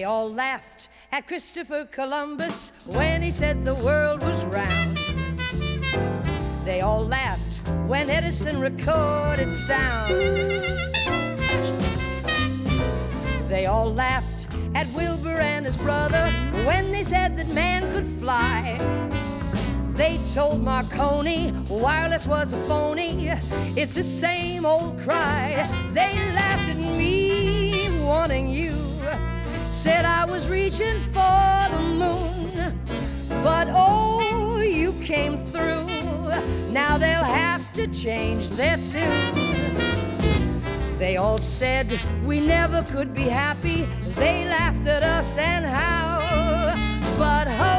all laughed at Christopher Columbus when he said the world was round. They all laughed when Edison recorded sound. They all laughed at Wilbur and his brother when they said that man could fly. They told Marconi wireless was a phony. It's the same old cry. They laughed at me wanting you. Said I was reaching for the moon. But oh, you came through. Now they'll have to change their tune. They all said we never could be happy. They laughed at us and how. But